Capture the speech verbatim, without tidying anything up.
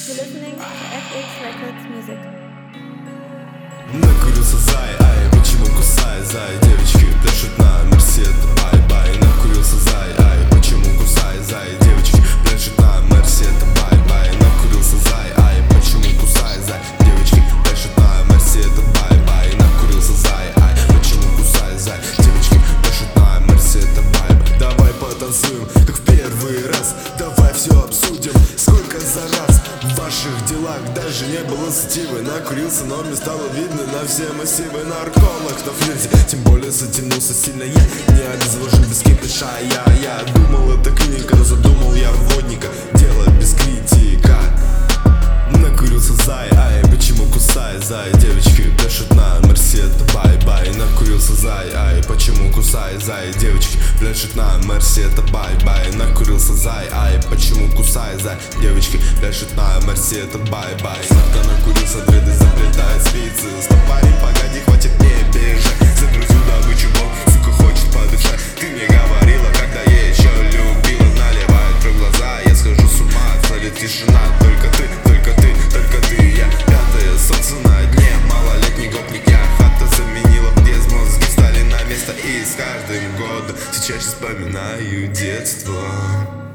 You're listening to F X Records music. Накурился зай, ай, почему кусай, зай? Девочки пляшут на мерсе, это бай-бай. Накурился зай, ай, почему кусай, зай? Девочки пляшут на мерсе, это бай-бай. Накурился зай, ай, почему кусай, зай? Девочки пляшут на мерсе, это бай-бай. Накурился зай, ай, почему кусай, зай? Девочки пляшут на мерсе, это бай-бай. Давай потанцуем, как в первый раз. Давай все обсудим, сколько за раз. В ваших делах даже не было сативы. Накурился, но мне стало видно на все массивы. Нарколог на флирте, тем более затянулся сильно. Я не обезвожен без кипиша. Я, я думал, это клиника, но задумал я водника. Дело без критика. Накурился зай, ай, почему кусай, зай? Девочки пляшут на мерсе, это бай-бай. Накурился зай, ай, почему кусай, зай? Девочки пляшут на мерсе, это бай-бай. Накурился зай, ай, почему кусай, зай? Девочки пляшут на мерсе, это бай-бай. Сладко накурился, дреды заплетает спицы. Стоп, парень, погоди, хватит не бежать. Загрузил добычу, бог, сука, хочет подышать. Ты мне говорила, когда я еще любила. Наливает про глаза, я схожу с ума. Царит тишина, только ты, только ты, только ты. Я пятое солнце на дне, малолетний гопник. Я хата заменила подъезд, мозги встали на место. И с каждым годом сейчас вспоминаю детство.